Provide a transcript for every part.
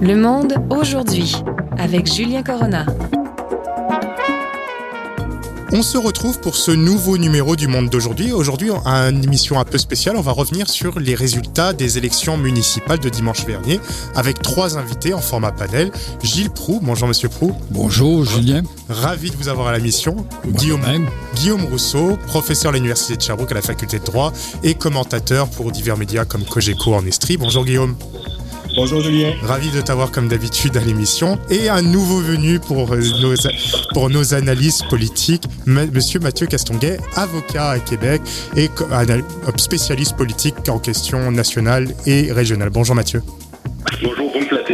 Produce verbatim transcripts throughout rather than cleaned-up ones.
Le Monde aujourd'hui, avec Julien Corona. On se retrouve pour ce nouveau numéro du Monde d'aujourd'hui. Aujourd'hui, on a une émission un peu spéciale. On va revenir sur les résultats des élections municipales de dimanche dernier avec trois invités en format panel. Gilles Proulx, bonjour Monsieur Proulx. Bonjour Julien. Ravi de vous avoir à la mission. Guillaume, Guillaume Rousseau, professeur à l'Université de Sherbrooke à la faculté de droit et commentateur pour divers médias comme Cogeco en Estrie. Bonjour Guillaume. Bonjour Julien. Ravi de t'avoir comme d'habitude à l'émission. Et un nouveau venu pour nos, pour nos analyses politiques, Monsieur Mathieu Castonguay, avocat à Québec et spécialiste politique en questions nationales et régionales. Bonjour Mathieu. Bonjour, vous me flattez.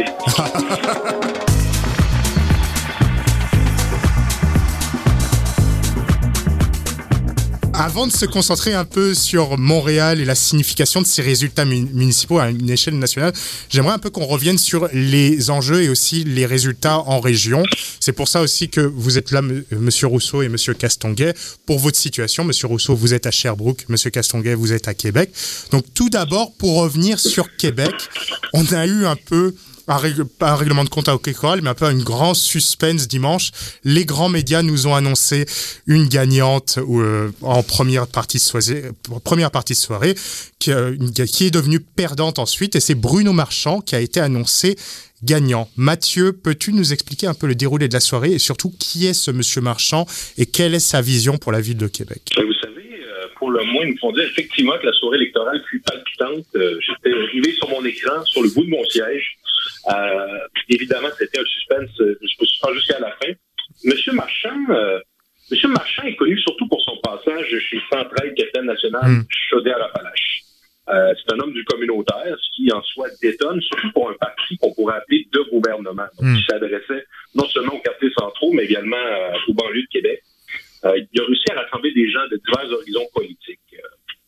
Avant de se concentrer un peu sur Montréal et la signification de ces résultats municipaux à une échelle nationale, j'aimerais un peu qu'on revienne sur les enjeux et aussi les résultats en région. C'est pour ça aussi que vous êtes là, M. Rousseau et M. Castonguay, pour votre situation. M. Rousseau, vous êtes à Sherbrooke, M. Castonguay, vous êtes à Québec. Donc tout d'abord, pour revenir sur Québec, on a eu un peu... Un règle, pas un règlement de compte électoral, mais un peu un grand suspense dimanche. Les grands médias nous ont annoncé une gagnante euh, en première partie de soirée, première partie de soirée qui, euh, qui est devenue perdante ensuite, et c'est Bruno Marchand qui a été annoncé gagnant. Mathieu, peux-tu nous expliquer un peu le déroulé de la soirée et surtout qui est ce Monsieur Marchand et quelle est sa vision pour la ville de Québec? Vous savez, pour le moins, ils me font dire effectivement que la soirée électorale fut palpitante. J'étais arrivé sur mon écran, sur le bout de mon siège. Euh, évidemment, c'était un suspense, suspense jusqu'à la fin. Monsieur Marchand, euh, Monsieur Marchand est connu surtout pour son passage chez Centraide Capitaine National mm. Chaudière-Appalaches. Euh, c'est un homme du communautaire, ce qui en soi détonne, surtout pour un parti qu'on pourrait appeler de gouvernement, donc, mm. qui s'adressait non seulement aux quartiers centraux, mais également euh, aux banlieues de Québec. Euh, il a réussi à rassembler des gens de divers horizons politiques. Euh,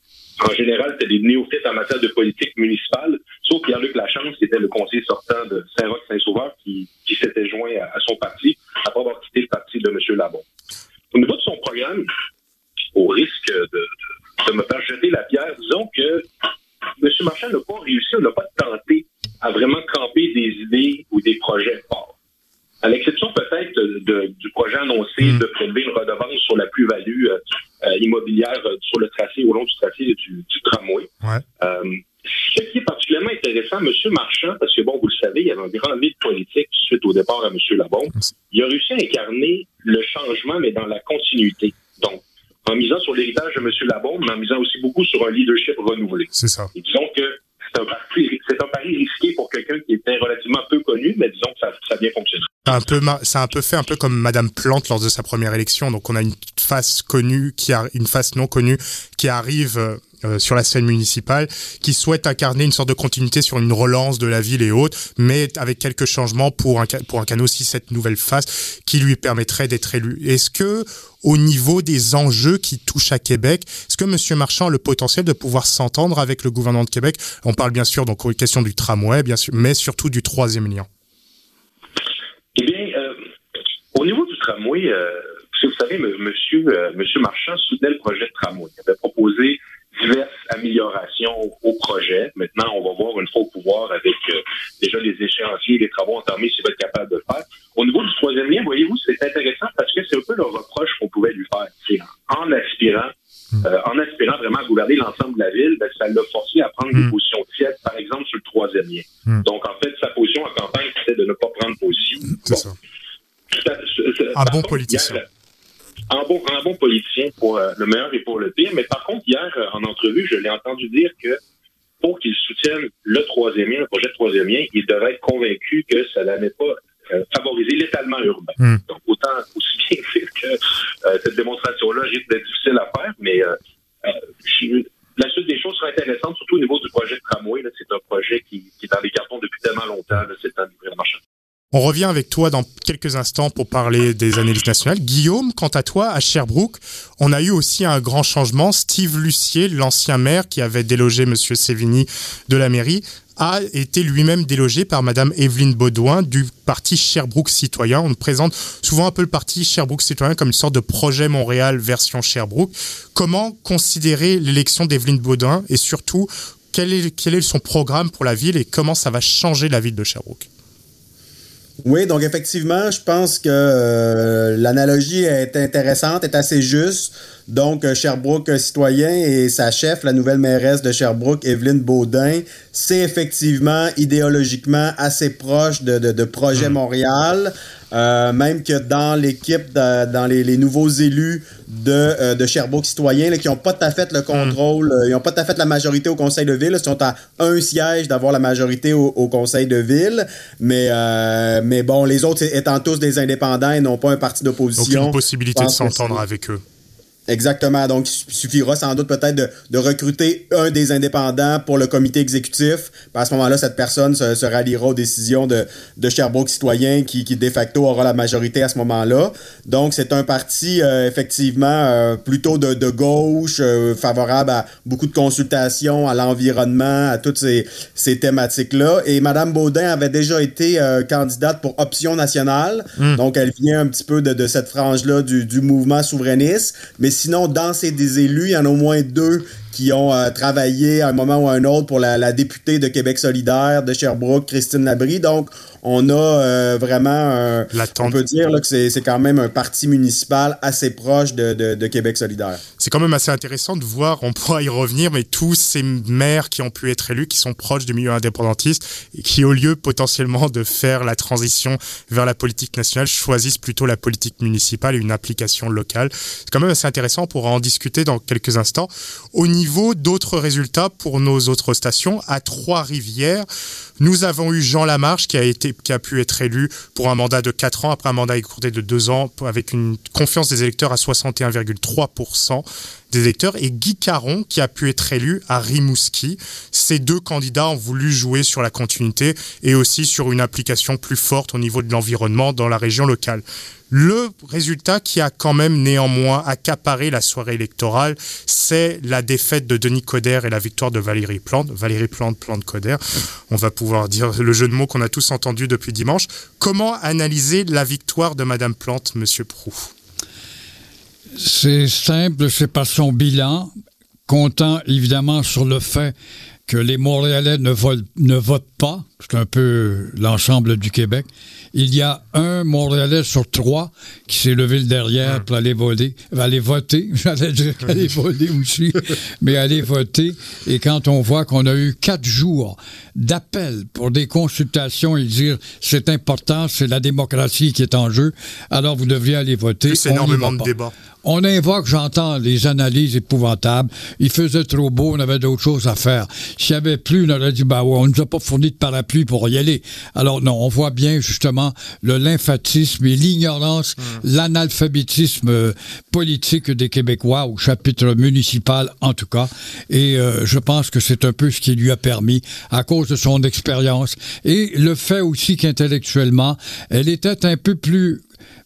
En général, c'était des néophytes en matière de politique municipale, sauf Pierre-Luc Lachance, qui était le conseiller sortant de Saint-Roch-Saint-Sauveur, qui, qui s'était joint à, à son parti, après avoir quitté le parti de M. Labon. Au niveau de son programme, au risque de, de, de me faire jeter la pierre, disons que M. Marchand n'a pas réussi, n'a pas tenté à vraiment camper des idées ou des projets forts. À l'exception peut-être de, de, du projet annoncé mmh. de prélever une redevance sur la plus-value euh, euh, immobilière euh, sur le tracé, au long du tracé du, du tramway. Ouais. Euh, ce qui est particulièrement intéressant, M. Marchand, parce que bon, vous le savez, il y avait un grand vide politique suite au départ à M. Labon, il a réussi à incarner le changement, mais dans la continuité. Donc, en misant sur l'héritage de M. Labon, mais en misant aussi beaucoup sur un leadership renouvelé. C'est ça. Et disons que c'est un, pari, c'est un pari risqué pour quelqu'un qui était relativement peu connu, mais disons que ça, ça a bien fonctionné. Ça a un peu, ça a un peu fait un peu comme Madame Plante lors de sa première élection. Donc on a une face connue, qui a une face non connue qui arrive euh, sur la scène municipale, qui souhaite incarner une sorte de continuité sur une relance de la ville et autres, mais avec quelques changements pour un pour incarner aussi cette nouvelle face qui lui permettrait d'être élu. Est-ce que au niveau des enjeux qui touchent à Québec, est-ce que M. Marchand a le potentiel de pouvoir s'entendre avec le gouvernement de Québec? On parle bien sûr donc aux questions du tramway, bien sûr, mais surtout du troisième lien. Eh bien, euh, au niveau du tramway, euh, vous savez, m- monsieur, euh, monsieur Marchand soutenait le projet de tramway. Il avait proposé diverses améliorations au, au projet. Maintenant, on va voir une fois au pouvoir avec euh, déjà les échéanciers, les travaux entamés, s'il va être capable de le faire. Au niveau du troisième lien, voyez-vous, c'est intéressant parce que c'est un peu le reproche qu'on pouvait lui faire. C'est en aspirant, euh, en aspirant vraiment à gouverner l'ensemble de la ville, ben, ça l'a forcé à prendre mmh. des positions tièdes, par exemple, sur le troisième lien. Mmh. Donc, en fait, sa position en campagne, c'était de ne pas prendre position. C'est bon. ça. Ça, ça, ça un bon contre, politicien. Hier, un, bon, un bon politicien pour euh, le meilleur et pour le pire. Mais par contre, hier, euh, en entrevue, je l'ai entendu dire que pour qu'il soutienne le troisième lien, le projet de troisième lien, il devrait être convaincu que ça n'allait pas euh, favoriser l'étalement urbain. Mm. Donc, autant aussi bien dire que euh, cette démonstration-là risque d'être difficile à faire, mais euh, euh, je, la suite des choses sera intéressante, surtout au niveau du projet de tramway. Là, c'est un projet qui, qui est dans les cartons depuis tellement longtemps. Là, c'est un livre marchand. On revient avec toi dans quelques instants pour parler des analyses nationales. Guillaume, quant à toi, à Sherbrooke, on a eu aussi un grand changement. Steve Lucier, l'ancien maire qui avait délogé M. Sévigny de la mairie, a été lui-même délogé par Mme Evelyne Baudouin du parti Sherbrooke Citoyen. On présente souvent un peu le parti Sherbrooke Citoyen comme une sorte de projet Montréal version Sherbrooke. Comment considérer l'élection d'Evelyne Baudouin et surtout, quel est, quel est son programme pour la ville et comment ça va changer la ville de Sherbrooke? Oui, donc effectivement, je pense que euh, l'analogie est intéressante, est assez juste. Donc, Sherbrooke citoyen et sa chef, la nouvelle mairesse de Sherbrooke, Evelyne Baudin, c'est effectivement idéologiquement assez proche de, de, de Projet mmh. Montréal. Euh, même que dans l'équipe, de, dans les, les nouveaux élus de, euh, de Sherbrooke citoyen, là, qui n'ont pas tout à fait le contrôle, mmh. euh, ils n'ont pas tout à fait la majorité au conseil de ville, là, ils sont à un siège d'avoir la majorité au, au conseil de ville, mais, euh, mais bon, les autres étant tous des indépendants et non pas un parti d'opposition. Aucune possibilité de s'entendre avec eux. Exactement. Donc, il suffira sans doute peut-être de, de recruter un des indépendants pour le comité exécutif. À ce moment-là, cette personne se, se ralliera aux décisions de, de Sherbrooke citoyen qui, qui, de facto, aura la majorité à ce moment-là. Donc, c'est un parti, euh, effectivement, euh, plutôt de, de gauche, euh, favorable à beaucoup de consultations, à l'environnement, à toutes ces, ces thématiques-là. Et Mme Baudin avait déjà été euh, candidate pour Option nationale. Mmh. Donc, elle vient un petit peu de, de cette frange-là du, du mouvement souverainiste. Mais sinon, dans ces des élus, il y en a au moins deux qui ont euh, travaillé à un moment ou à un autre pour la, la députée de Québec solidaire de Sherbrooke, Christine Labrie. Donc, on a euh, vraiment, euh, on peut dire là, que c'est, c'est quand même un parti municipal assez proche de, de, de Québec solidaire. C'est quand même assez intéressant de voir, on pourra y revenir, mais tous ces maires qui ont pu être élus, qui sont proches du milieu indépendantiste, et qui, au lieu potentiellement de faire la transition vers la politique nationale, choisissent plutôt la politique municipale et une application locale. C'est quand même assez intéressant, on pourra en discuter dans quelques instants. Au niveau d'autres résultats pour nos autres stations, à Trois-Rivières, nous avons eu Jean Lamarche qui a, été, qui a pu être élu pour un mandat de quatre ans, après un mandat écourté de deux ans, avec une confiance des électeurs à soixante et un virgule trois pour cent des électeurs, et Guy Caron qui a pu être élu à Rimouski. Ces deux candidats ont voulu jouer sur la continuité et aussi sur une application plus forte au niveau de l'environnement dans la région locale. Le résultat qui a quand même néanmoins accaparé la soirée électorale, c'est la défaite de Denis Coderre et la victoire de Valérie Plante. Valérie Plante, Plante Coderre. On va pouvoir dire le jeu de mots qu'on a tous entendu depuis dimanche. Comment analyser la victoire de Madame Plante, Monsieur Proulx? C'est simple, c'est par son bilan, comptant évidemment sur le fait que les Montréalais ne, volent, ne votent pas, c'est un peu l'ensemble du Québec. Il y a un Montréalais sur trois qui s'est levé le derrière pour aller voter, aller voter, j'allais dire aller voter aussi, mais aller voter. Et quand on voit qu'on a eu quatre jours d'appel pour des consultations et dire c'est important, c'est la démocratie qui est en jeu, alors vous devriez aller voter. C'est énormément de débats. On invoque, j'entends les analyses épouvantables. Il faisait trop beau, on avait d'autres choses à faire. S'il n'y avait plus, on aurait dit, bah ouais, on ne nous a pas fourni de parapluie pour y aller. Alors non, on voit bien justement le lymphatisme et l'ignorance, mmh. l'analphabétisme euh, politique des Québécois, au chapitre municipal en tout cas. Et euh, je pense que c'est un peu ce qui lui a permis, à cause de son expérience. Et le fait aussi qu'intellectuellement, elle était un peu plus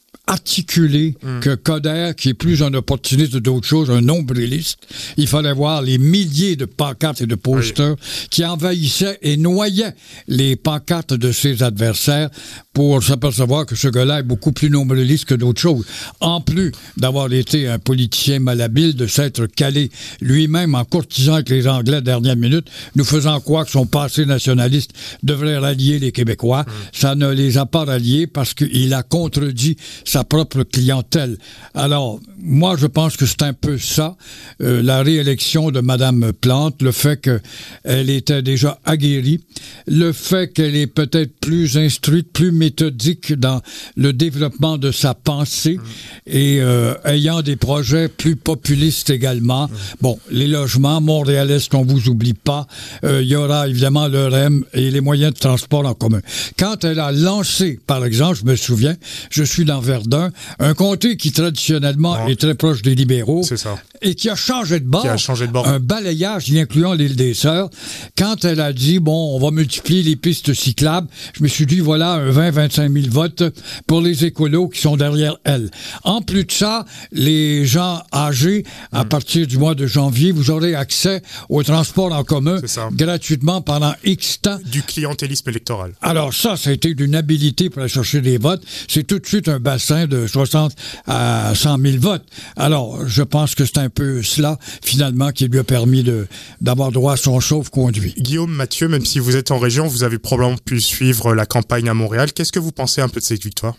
articulé mmh. que Coderre, qui est plus un opportuniste d'autres choses, un nombriliste. Il fallait voir les milliers de pancartes et de posters oui. qui envahissaient et noyaient les pancartes de ses adversaires pour s'apercevoir que ce gars-là est beaucoup plus nombriliste que d'autres choses. En plus d'avoir été un politicien malhabile, de s'être calé lui-même en courtisant avec les Anglais à dernière minute, nous faisant croire que son passé nationaliste devrait rallier les Québécois. Mmh. Ça ne les a pas ralliés parce qu'il a contredit sa propre clientèle. Alors, moi, je pense que c'est un peu ça, euh, la réélection de Mme Plante, le fait qu'elle était déjà aguerrie, le fait qu'elle est peut-être plus instruite, plus méthodique dans le développement de sa pensée mmh. et euh, ayant des projets plus populistes également. Mmh. Bon, les logements montréalais, qu'on ne vous oublie pas, euh, il y aura évidemment le R E M et les moyens de transport en commun. Quand elle a lancé, par exemple, je me souviens, je suis dans Verdun, un comté qui traditionnellement non. est très proche des libéraux c'est ça. et qui a changé de bord, qui a changé de bord. Un balayage y incluant l'île des Sœurs. Quand elle a dit, bon, on va multiplier les pistes cyclables, je me suis dit, voilà, un vingt à vingt-cinq mille votes pour les écolos qui sont derrière elle. En plus de ça, les gens âgés, à mmh. partir du mois de janvier, vous aurez accès au transport en commun gratuitement pendant X temps. Du clientélisme électoral. Alors ça, ça a été d'une habilité pour aller chercher des votes. C'est tout de suite un bassin de soixante à cent mille votes. Alors, je pense que c'est un peu cela, finalement, qui lui a permis de, d'avoir droit à son sauve-conduit. Guillaume, Mathieu, même si vous êtes en région, vous avez probablement pu suivre la campagne à Montréal. Qu'est-ce que vous pensez un peu de cette victoire?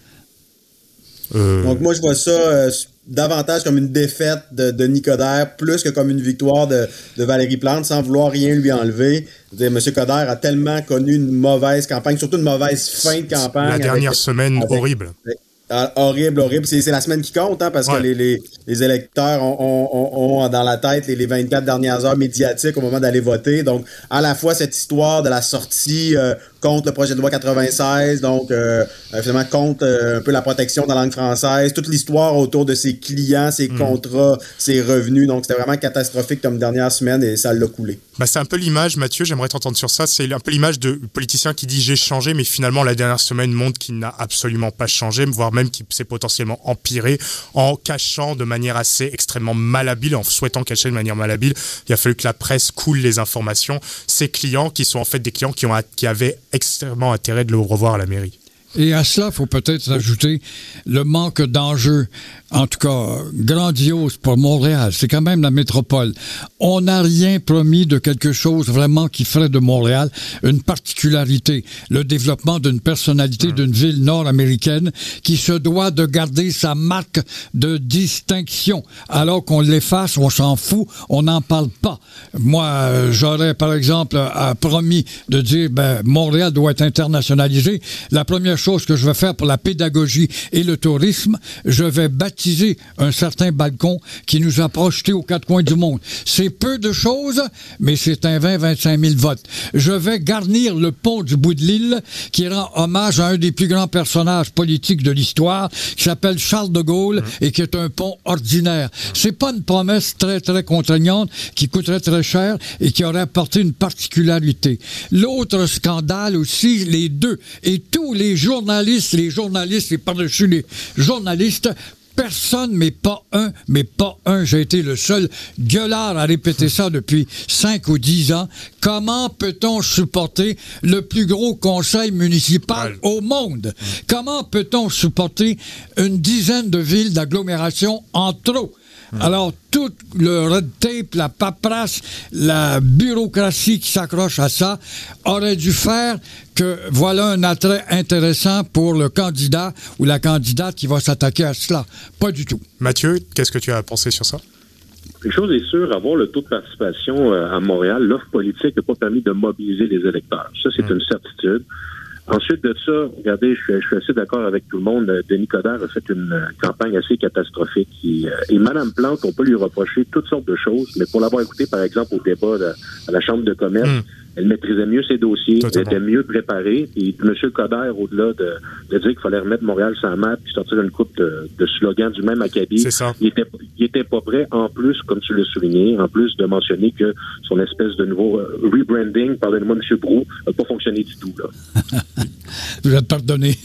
Euh... Donc moi, je vois ça euh, davantage comme une défaite de, de Nicodère, plus que comme une victoire de, de Valérie Plante, sans vouloir rien lui enlever. Je veux dire, M. Coderre a tellement connu une mauvaise campagne, surtout une mauvaise fin de campagne. La dernière avec, semaine avec, horrible. Avec, Ah, horrible, horrible. C'est, c'est la semaine qui compte, hein, parce ouais. que les, les, les électeurs ont, ont, ont dans la tête les, les vingt-quatre dernières heures médiatiques au moment d'aller voter. Donc, à la fois cette histoire de la sortie euh, contre le projet de loi quatre-vingt-seize, donc euh, finalement contre euh, un peu la protection de la langue française, toute l'histoire autour de ses clients, ses mmh. contrats, ses revenus. Donc, c'était vraiment catastrophique comme dernière semaine et ça l'a coulé. Bah, c'est un peu l'image, Mathieu, j'aimerais t'entendre sur ça, c'est un peu l'image de politicien qui dit j'ai changé, mais finalement la dernière semaine montre qu'il n'a absolument pas changé, voire même qui s'est potentiellement empiré en cachant de manière assez extrêmement malhabile, en souhaitant cacher de manière malhabile. Il a fallu que la presse coule les informations. Ces clients qui sont en fait des clients qui, ont, qui avaient extrêmement intérêt de le revoir à la mairie. Et à cela, il faut peut-être ajouter le manque d'enjeux, en tout cas grandiose pour Montréal. C'est quand même la métropole. On n'a rien promis de quelque chose vraiment qui ferait de Montréal une particularité. Le développement d'une personnalité d'une ville nord-américaine qui se doit de garder sa marque de distinction. Alors qu'on l'efface, on s'en fout, on n'en parle pas. Moi, j'aurais par exemple promis de dire, ben, Montréal doit être internationalisé. La première chose que je vais faire pour la pédagogie et le tourisme, je vais baptiser un certain balcon qui nous a projetés aux quatre coins du monde. C'est peu de choses, mais c'est un vingt à vingt-cinq mille votes. Je vais garnir le pont du bout de l'île qui rend hommage à un des plus grands personnages politiques de l'histoire qui s'appelle Charles de Gaulle et qui est un pont ordinaire. C'est pas une promesse très, très contraignante qui coûterait très cher et qui aurait apporté une particularité. L'autre scandale aussi, les deux, et tous les jours journalistes, les journalistes et par-dessus les journalistes, personne, mais pas un, mais pas un. J'ai été le seul gueulard à répéter ça depuis cinq ou dix ans. Comment peut-on supporter le plus gros conseil municipal au monde? Comment peut-on supporter une dizaine de villes d'agglomération en trop? Alors, tout le red tape, la paperasse, la bureaucratie qui s'accroche à ça aurait dû faire que voilà un attrait intéressant pour le candidat ou la candidate qui va s'attaquer à cela. Pas du tout. Mathieu, qu'est-ce que tu as pensé sur ça? Une chose est sûre, avoir le taux de participation à Montréal, l'offre politique n'a pas permis de mobiliser les électeurs. Ça, c'est mmh. une certitude. Ensuite de ça, regardez, je suis, je suis assez d'accord avec tout le monde. Denis Coderre a fait une campagne assez catastrophique. Et, et Mme Plante, on peut lui reprocher toutes sortes de choses, mais pour l'avoir écouté, par exemple, au débat de, à la Chambre de commerce, mmh. elle maîtrisait mieux ses dossiers, Totalement. Elle était mieux préparée. Et M. Coderre, au-delà de, de dire qu'il fallait remettre Montréal sur la map et sortir une coupe de, de slogans du même acabit, C'est ça. il était, il était pas prêt, en plus, comme tu l'as souligné, en plus de mentionner que son espèce de nouveau euh, rebranding, pardonnez-moi, M. Brou, n'a pas fonctionné du tout, là. Vous êtes pardonné.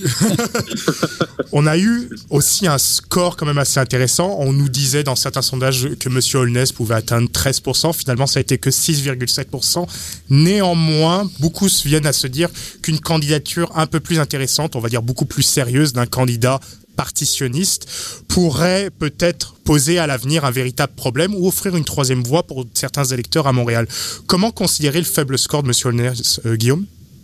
On a eu aussi un score quand même assez intéressant. On nous disait dans certains sondages que M. Holness pouvait atteindre treize pour cent. Finalement, ça a été que six virgule sept pour cent. Néanmoins, beaucoup viennent à se dire qu'une candidature un peu plus intéressante, on va dire beaucoup plus sérieuse d'un candidat partitionniste, pourrait peut-être poser à l'avenir un véritable problème ou offrir une troisième voie pour certains électeurs à Montréal. Comment considérer le faible score de M. Holness, euh, Guillaume?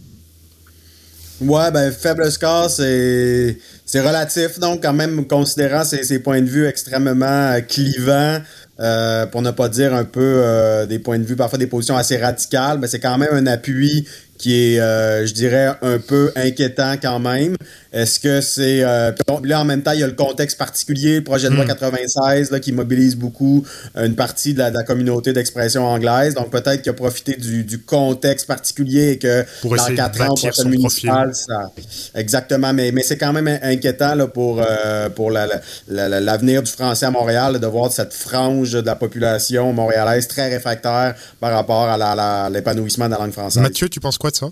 Ouais, ben, faible score, c'est, c'est relatif, donc, quand même, considérant ses, ses points de vue extrêmement euh, clivants, euh, pour ne pas dire un peu euh, des points de vue, parfois des positions assez radicales, ben, c'est quand même un appui qui est, euh, je dirais, un peu inquiétant quand même. Est-ce que c'est... Euh, là, en même temps, il y a le contexte particulier, le projet de loi quatre-vingt-seize, là, qui mobilise beaucoup une partie de la, de la communauté d'expression anglaise. Donc, peut-être qu'il a profité du, du contexte particulier et que pour dans quatre ans, au prochain municipal, ça... Exactement, mais, mais c'est quand même inquiétant là, pour, euh, pour la, la, la, l'avenir du français à Montréal, là, de voir cette frange de la population montréalaise très réfractaire par rapport à, la, la, l'épanouissement de la langue française. Mathieu, tu penses quoi de ça?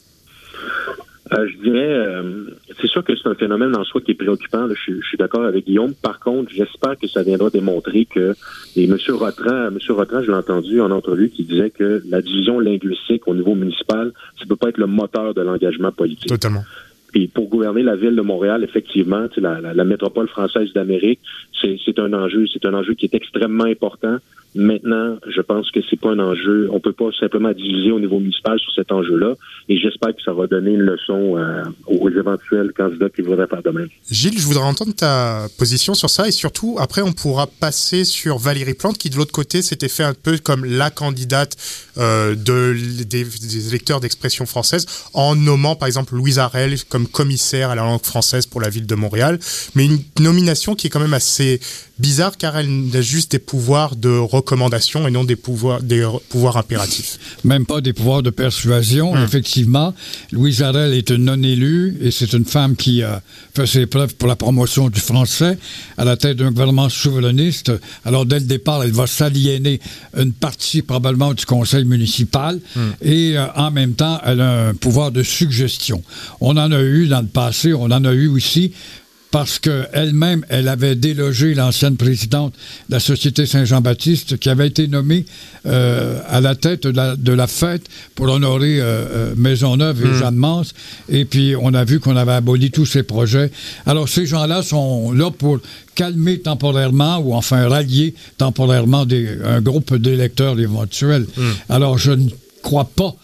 Euh, je dirais, euh, c'est sûr que c'est un phénomène en soi qui est préoccupant. Là, je, je suis d'accord avec Guillaume. Par contre, j'espère que ça viendra démontrer que, et M. Rotran, M. Rotran, je l'ai entendu en entrevue, qui disait que la division linguistique au niveau municipal, ça peut pas être le moteur de l'engagement politique. Totalement. Puis pour gouverner la ville de Montréal, effectivement, la, la, la métropole française d'Amérique, c'est, c'est un enjeu, c'est un enjeu qui est extrêmement important. Maintenant, je pense que c'est pas un enjeu. On peut pas simplement diviser au niveau municipal sur cet enjeu-là. Et j'espère que ça va donner une leçon euh, aux éventuels candidats qui voudraient faire de même. Gilles, je voudrais entendre ta position sur ça et surtout, après, on pourra passer sur Valérie Plante qui, de l'autre côté, s'était fait un peu comme la candidate euh, de, des, des électeurs d'expression française en nommant, par exemple, Louise Arel comme commissaire à la langue française pour la ville de Montréal. Mais une nomination qui est quand même assez bizarre car elle a juste des pouvoirs de recommandation et non des pouvoirs, des pouvoirs impératifs. Même pas des pouvoirs de persuasion. Hum. Effectivement, Louise Arel est une non-élue et c'est une femme qui a fait ses preuves pour la promotion du français à la tête d'un gouvernement souverainiste. Alors, dès le départ, elle va s'aliéner une partie probablement du conseil municipal hum. et euh, en même temps, elle a un pouvoir de suggestion. On en a eu dans le passé, on en a eu aussi parce qu'elle-même, elle avait délogé l'ancienne présidente de la Société Saint-Jean-Baptiste qui avait été nommée euh, à la tête de la, de la fête pour honorer euh, euh, Maisonneuve et mmh. Jeanne Mance. Et puis, on a vu qu'on avait aboli tous ces projets. Alors, ces gens-là sont là pour calmer temporairement ou enfin rallier temporairement des, un groupe d'électeurs éventuels. Mmh. Alors, je ne crois pas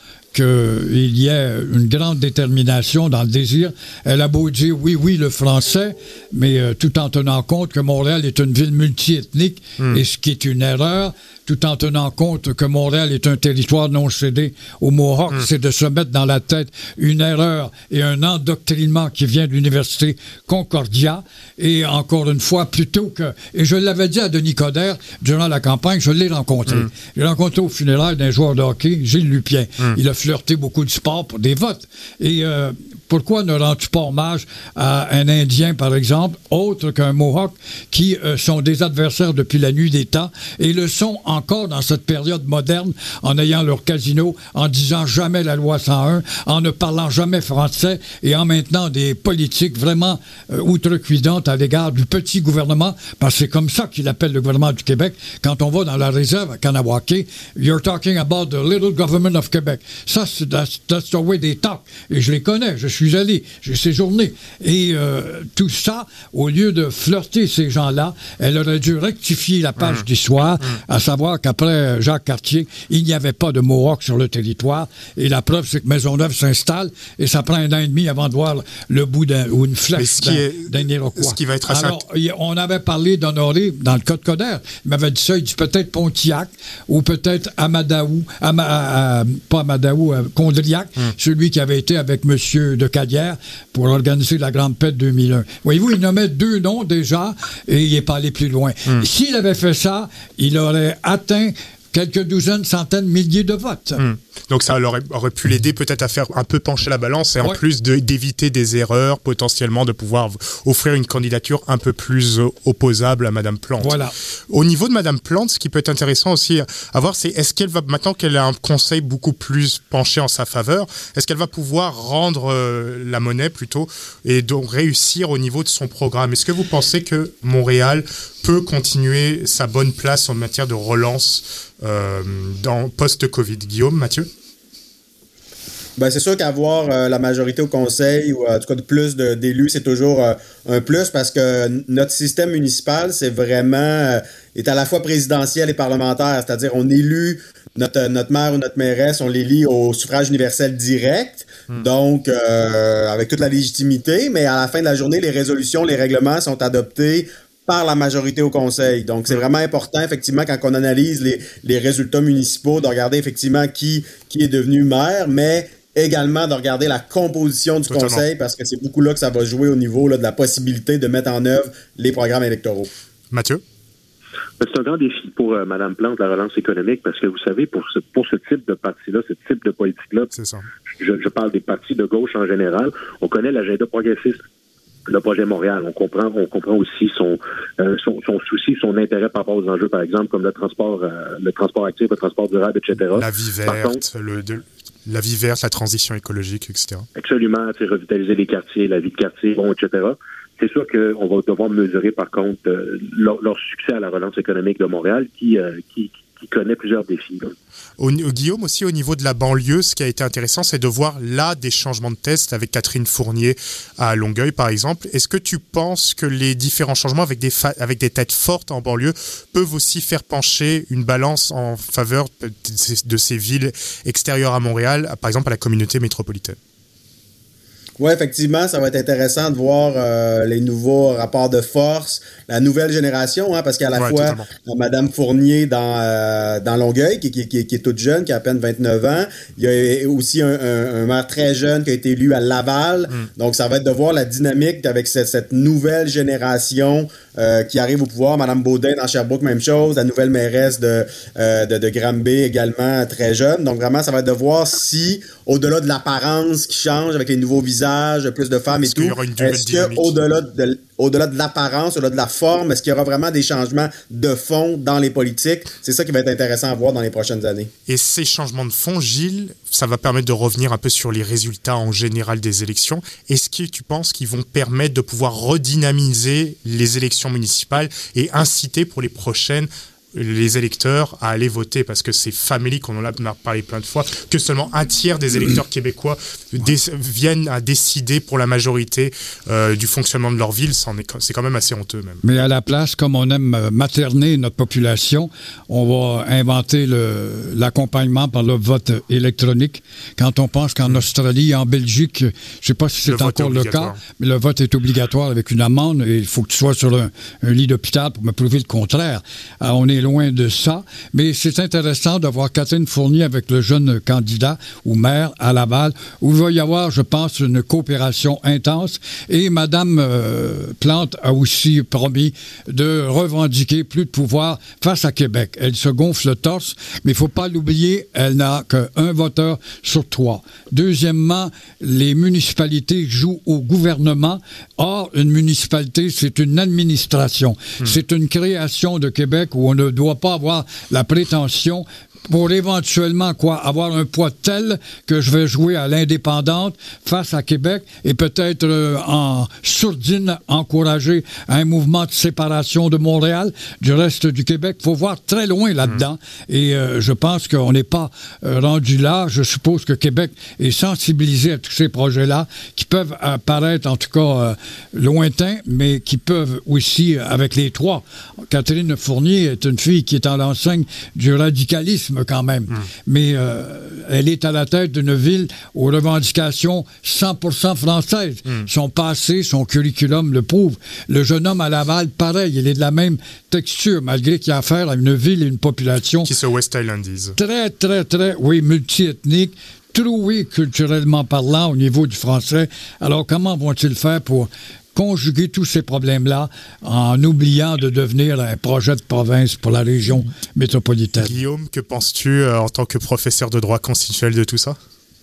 qu'il y ait une grande détermination dans le désir. Elle a beau dire oui, oui, le français, mais euh, tout en tenant compte que Montréal est une ville multiethnique, mm. et ce qui est une erreur, tout en tenant compte que Montréal est un territoire non cédé aux Mohawks, mm. c'est de se mettre dans la tête une erreur et un endoctrinement qui vient de l'Université Concordia. Et encore une fois, plutôt que... Et je l'avais dit à Denis Coderre, durant la campagne, je l'ai rencontré. Mm. Je l'ai rencontré au funéraire d'un joueur de hockey, Gilles Lupien. Mm. Il a flirté beaucoup de sport pour des votes. Et euh, pourquoi ne rends-tu pas hommage à un Indien, par exemple, autre qu'un Mohawk, qui euh, sont des adversaires depuis la nuit des temps et le sont encore dans cette période moderne en ayant leur casino, en disant jamais la loi cent un, en ne parlant jamais français et en maintenant des politiques vraiment euh, outrecuidantes à l'égard du petit gouvernement, parce que c'est comme ça qu'il appelle le gouvernement du Québec. Quand on va dans la réserve à Kanawake, you're talking about the little government of Quebec. Ça, c'est that's, that's the way they talk. Et je les connais, je suis allé, j'ai séjourné. Et euh, tout ça, au lieu de flirter ces gens-là, elle aurait dû rectifier la page mmh. d'histoire, mmh. à savoir qu'après Jacques Cartier, il n'y avait pas de Mohawks sur le territoire. Et la preuve, c'est que Maisonneuve s'installe et ça prend un an et demi avant de voir le bout d'un, ou une flèche d'un, est, d'un Iroquois. Ce qui va être assez... Alors, on avait parlé d'honorer, dans le cas de Coderre, il m'avait dit ça, il dit peut-être Pontiac ou peut-être Amadaou, Ama, euh, pas Amadaou, euh, Condriac, mm. celui qui avait été avec M. de Cadière pour organiser la Grande Paix de deux mille un. Voyez-vous, il nommait deux noms déjà et il n'est pas allé plus loin. Mm. S'il avait fait ça, il aurait atteint quelques douzaines, centaines, milliers de votes. Mmh. Donc ça aurait, aurait pu l'aider peut-être à faire un peu pencher la balance et ouais. en plus de, d'éviter des erreurs, potentiellement de pouvoir offrir une candidature un peu plus opposable à Madame Plante. Voilà. Au niveau de Madame Plante, ce qui peut être intéressant aussi à voir, c'est est-ce qu'elle va, maintenant qu'elle a un conseil beaucoup plus penché en sa faveur, est-ce qu'elle va pouvoir rendre euh, la monnaie plutôt et donc réussir au niveau de son programme? Est-ce que vous pensez que Montréal peut continuer sa bonne place en matière de relance Euh, dans post-Covid? Guillaume, Mathieu? Ben, c'est sûr qu'avoir euh, la majorité au conseil ou euh, en tout cas de plus de, d'élus, c'est toujours euh, un plus parce que notre système municipal, c'est vraiment euh, est à la fois présidentiel et parlementaire, c'est-à-dire on élut notre, notre maire ou notre mairesse, on l'élit au suffrage universel direct, mmh. donc euh, avec toute la légitimité, mais à la fin de la journée, les résolutions, les règlements sont adoptés par la majorité au conseil. Donc, c'est vraiment important, effectivement, quand on analyse les, les résultats municipaux, de regarder effectivement qui, qui est devenu maire, mais également de regarder la composition du Totalement. conseil, parce que c'est beaucoup là que ça va jouer au niveau là, de la possibilité de mettre en œuvre les programmes électoraux. Mathieu? C'est un grand défi pour euh, Mme Plante, la relance économique, parce que vous savez, pour ce, pour ce type de parti-là, ce type de politique-là, c'est ça. Je, je parle des partis de gauche en général, on connaît l'agenda progressiste. Le projet Montréal, on comprend, on comprend aussi son, euh, son, son souci, son intérêt par rapport aux enjeux, par exemple, comme le transport, euh, le transport actif, le transport durable, et cetera. La vie verte, contre, le, de, la vie verte, la transition écologique, et cetera. Absolument, revitaliser les quartiers, la vie de quartier, bon, et cetera. C'est sûr qu'on va devoir mesurer, par contre, euh, leur, leur succès à la relance économique de Montréal, qui, euh, qui, qui connaît plusieurs défis. Là. Au, Guillaume, aussi au niveau de la banlieue, ce qui a été intéressant, c'est de voir là des changements de test avec Catherine Fournier à Longueuil, par exemple. Est-ce que tu penses que les différents changements avec des, fa- avec des têtes fortes en banlieue peuvent aussi faire pencher une balance en faveur de ces, de ces villes extérieures à Montréal, par exemple à la communauté métropolitaine? Oui, effectivement, ça va être intéressant de voir euh, les nouveaux rapports de force, la nouvelle génération, hein, parce qu'à la ouais, fois, euh, Madame Fournier dans euh, dans Longueuil, qui, qui, qui, qui est toute jeune, qui a à peine vingt-neuf ans. Il y a aussi un, un, un maire très jeune qui a été élu à Laval. Mm. Donc, ça va être de voir la dynamique avec cette, cette nouvelle génération euh, qui arrive au pouvoir. Madame Baudin dans Sherbrooke, même chose. La nouvelle mairesse de, euh, de, de Granby, également très jeune. Donc, vraiment, ça va être de voir si, au-delà de l'apparence qui change avec les nouveaux visages, plus de femmes est-ce et tout. Est-ce qu'au-delà de, au-delà de l'apparence, au-delà de la forme, est-ce qu'il y aura vraiment des changements de fond dans les politiques? C'est ça qui va être intéressant à voir dans les prochaines années. Et ces changements de fond, Gilles, ça va permettre de revenir un peu sur les résultats en général des élections. Est-ce que tu penses qu'ils vont permettre de pouvoir redynamiser les élections municipales et inciter pour les prochaines les électeurs à aller voter, parce que c'est famélique, on en a parlé plein de fois, que seulement un tiers des électeurs québécois dé- viennent à décider pour la majorité euh, du fonctionnement de leur ville. C'en est, c'est quand même assez honteux même. Mais à la place, comme on aime materner notre population, on va inventer le, l'accompagnement par le vote électronique. Quand on pense qu'en mmh. Australie, en Belgique, je ne sais pas si c'est le encore le cas, mais le vote est obligatoire avec une amende et il faut que tu sois sur un, un lit d'hôpital pour me prouver le contraire. Alors, on est loin de ça, mais c'est intéressant de voir Catherine Fournier avec le jeune candidat ou maire à Laval, où il va y avoir, je pense, une coopération intense. Et Mme euh, Plante a aussi promis de revendiquer plus de pouvoir face à Québec. Elle se gonfle le torse, mais il ne faut pas l'oublier, elle n'a qu'un voteur sur trois. Deuxièmement, les municipalités jouent au gouvernement. Or, une municipalité, c'est une administration. Mmh. C'est une création de Québec où on ne doit pas avoir la prétention pour éventuellement quoi avoir un poids tel que je vais jouer à l'indépendante face à Québec et peut-être euh, en sourdine encourager un mouvement de séparation de Montréal du reste du Québec. Il faut voir très loin là-dedans mmh. et euh, je pense qu'on n'est pas euh, rendu là. Je suppose que Québec est sensibilisé à tous ces projets-là qui peuvent apparaître en tout cas euh, lointains, mais qui peuvent aussi, avec les trois. Catherine Fournier est une fille qui est en l'enseigne du radicalisme quand même. Mmh. Mais euh, elle est à la tête d'une ville aux revendications cent pour cent françaises. Mmh. Son passé, son curriculum le prouve. Le jeune homme à Laval, pareil, il est de la même texture, malgré qu'il a affaire à une ville et une population... qui se West Islandise. Très, très, très, oui, multiethnique, troué culturellement parlant au niveau du français. Alors, comment vont-ils faire pour conjuguer tous ces problèmes-là en oubliant de devenir un projet de province pour la région métropolitaine? Guillaume, que penses-tu euh, en tant que professeur de droit constitutionnel de tout ça?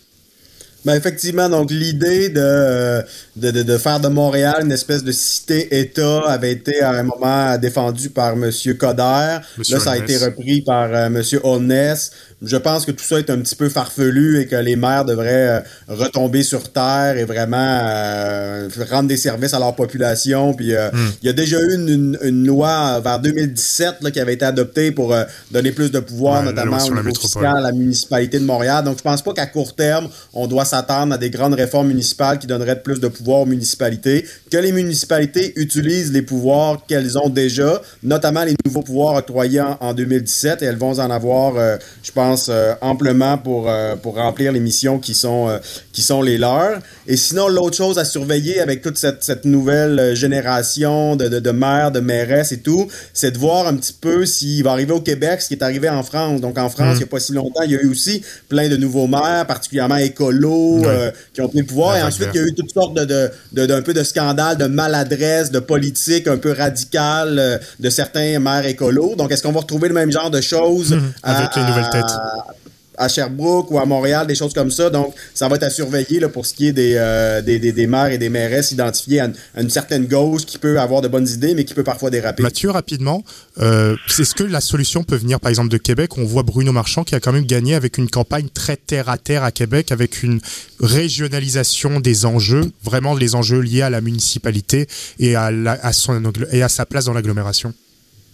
Ben effectivement, donc l'idée de, de, de, de faire de Montréal une espèce de cité-État avait été à un moment défendue par M. Coderre. Monsieur Là, ça a été repris par euh, M. Holness. Je pense que tout ça est un petit peu farfelu et que les maires devraient euh, retomber sur terre et vraiment euh, rendre des services à leur population. Puis euh, mm. il y a déjà eu une, une, une loi vers deux mille dix-sept là, qui avait été adoptée pour euh, donner plus de pouvoir, ouais, notamment au niveau fiscal à la municipalité de Montréal. Donc je pense pas qu'à court terme, on doit s'attendre à des grandes réformes municipales qui donneraient plus de pouvoir aux municipalités. Que les municipalités utilisent les pouvoirs qu'elles ont déjà, notamment les nouveaux pouvoirs octroyés en, en deux mille dix-sept, et elles vont en avoir, euh, je pense, Euh, amplement pour, euh, pour remplir les missions qui sont, euh, qui sont les leurs. Et sinon, l'autre chose à surveiller avec toute cette, cette nouvelle génération de, de, de maires, de mairesses et tout, c'est de voir un petit peu s'il va arriver au Québec ce qui est arrivé en France. Donc en France, mmh. il n'y a pas si longtemps, il y a eu aussi plein de nouveaux maires, particulièrement écolos, ouais. euh, qui ont pris le pouvoir. Ouais, et ensuite, il y a eu toutes sortes de, de, de, d'un peu de scandales, de maladresse, de politique un peu radicale euh, de certains maires écolos. Donc est-ce qu'on va retrouver le même genre de choses mmh. à, avec les nouvelles têtes? à Sherbrooke ou à Montréal, des choses comme ça. Donc, ça va être à surveiller là, pour ce qui est des, euh, des, des, des maires et des mairesses identifiés à une, à une certaine gauche qui peut avoir de bonnes idées, mais qui peut parfois déraper. Mathieu, rapidement, euh, est-ce que la solution peut venir, par exemple, de Québec? On voit Bruno Marchand qui a quand même gagné avec une campagne très terre-à-terre à Québec, avec une régionalisation des enjeux, vraiment les enjeux liés à la municipalité et à, la, à, son, et à sa place dans l'agglomération.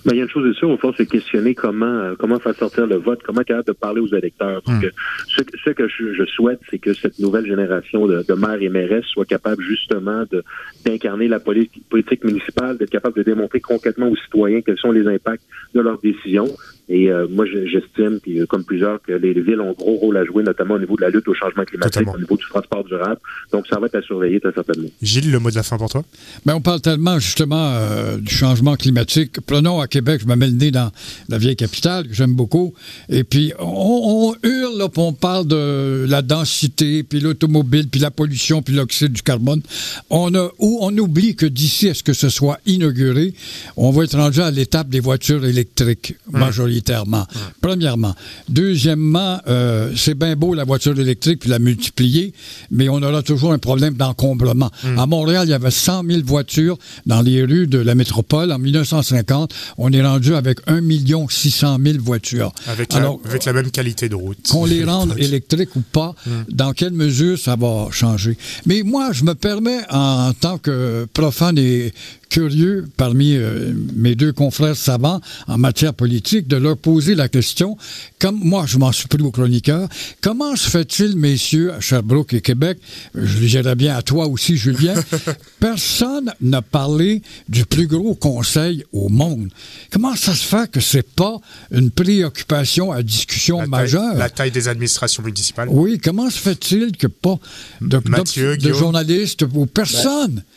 Ben, il y a une chose de sûr, au fond, c'est questionner comment euh, comment faire sortir le vote, comment être capable de parler aux électeurs. Donc, mmh. ce, ce que je, je souhaite, c'est que cette nouvelle génération de, de maires et mairesses soit capable justement de d'incarner la politique, politique municipale, d'être capable de démontrer concrètement aux citoyens quels sont les impacts de leurs décisions. Et euh, moi, j'estime, puis comme plusieurs, que les villes ont un gros rôle à jouer, notamment au niveau de la lutte au changement climatique, Totalement. Au niveau du transport durable. Donc, ça va être à surveiller très certainement. Gilles, le mot de la fin pour toi? Ben, on parle tellement, justement, euh, du changement climatique. Prenons à Québec, je me mets le nez dans la vieille capitale, que j'aime beaucoup. Et puis, on, on hurle, là, puis on parle de la densité, puis l'automobile, puis la pollution, puis l'oxyde du carbone. On a, ou on oublie que d'ici à ce que ce soit inauguré, on va être rendu à l'étape des voitures électriques, mmh. majoritairement. Mmh. Premièrement. Deuxièmement, euh, c'est bien beau la voiture électrique puis la multiplier, mais on aura toujours un problème d'encombrement. Mmh. À Montréal, il y avait cent mille voitures dans les rues de la métropole. En dix-neuf cent cinquante, on est rendu avec un million six cent mille voitures. Avec, Alors, la, avec la même qualité de route. Qu'on les rende électriques ou pas, mmh. dans quelle mesure ça va changer. Mais moi, je me permets, en, en tant que profane et curieux parmi euh, mes deux confrères savants en matière politique, de leur poser la question, comme moi je m'en suis pris aux chroniqueurs, comment se fait-il, messieurs, à Sherbrooke et Québec, je le dirais bien à toi aussi, Julien, personne n'a parlé du plus gros conseil au monde. Comment ça se fait que c'est pas une préoccupation à discussion la majeure? Taille, la taille des administrations municipales. Oui, comment se fait-il que pas de, Mathieu, de, de journalistes ou personne? Ben.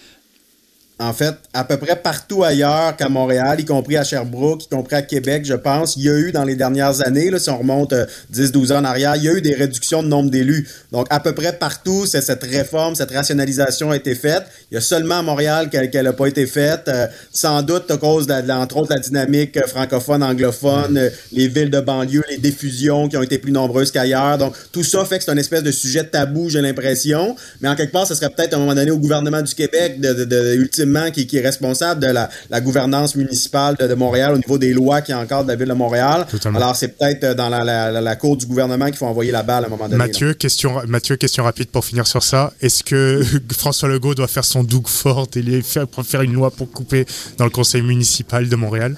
En fait, à peu près partout ailleurs qu'à Montréal, y compris à Sherbrooke, y compris à Québec, je pense, il y a eu dans les dernières années, là, si on remonte euh, dix douze ans en arrière, il y a eu des réductions de nombre d'élus. Donc, à peu près partout, c'est, cette réforme, cette rationalisation a été faite. Il y a seulement à Montréal qu'elle n'a pas été faite, euh, sans doute à cause, de, de, entre autres, la dynamique euh, francophone, anglophone, euh, les villes de banlieue, les diffusions qui ont été plus nombreuses qu'ailleurs. Donc, tout ça fait que c'est une espèce de sujet tabou, j'ai l'impression. Mais en quelque part, ce serait peut-être à un moment donné au gouvernement du Québec de, de, de, ultimement Qui, qui est responsable de la, la gouvernance municipale de, de Montréal au niveau des lois qui encadrent la ville de Montréal. Totalement. Alors, c'est peut-être dans la, la, la cour du gouvernement qu'il faut envoyer la balle à un moment donné. Mathieu, question, Mathieu, question rapide pour finir sur ça. Est-ce que François Legault doit faire son Doug Ford et les faire, faire une loi pour couper dans le conseil municipal de Montréal?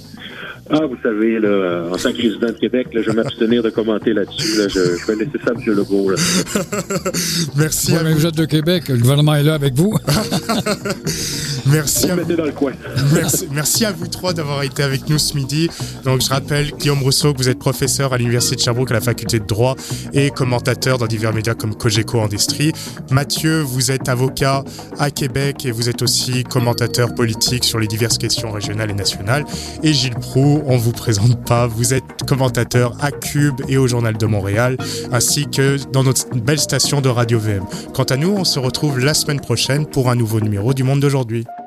Ah, vous savez, là, en tant que résident de Québec, là, je vais m'abstenir de commenter là-dessus. Là, je, je vais laisser ça à M. Legault. Là. Merci. Ouais, à mais vous. Vous êtes de Québec, le gouvernement est là avec vous. Merci. Vous à mettez dans le coin. Merci, merci à vous trois d'avoir été avec nous ce midi. Donc, je rappelle, Guillaume Rousseau, que vous êtes professeur à l'Université de Sherbrooke à la faculté de droit et commentateur dans divers médias comme Cogeco Industrie. Mathieu, vous êtes avocat à Québec et vous êtes aussi commentateur politique sur les diverses questions régionales et nationales. Et Gilles Proulx, on ne vous présente pas, vous êtes commentateur à Cube et au Journal de Montréal, ainsi que dans notre belle station de Radio V M. Quant à nous, on se retrouve la semaine prochaine pour un nouveau numéro du Monde d'aujourd'hui.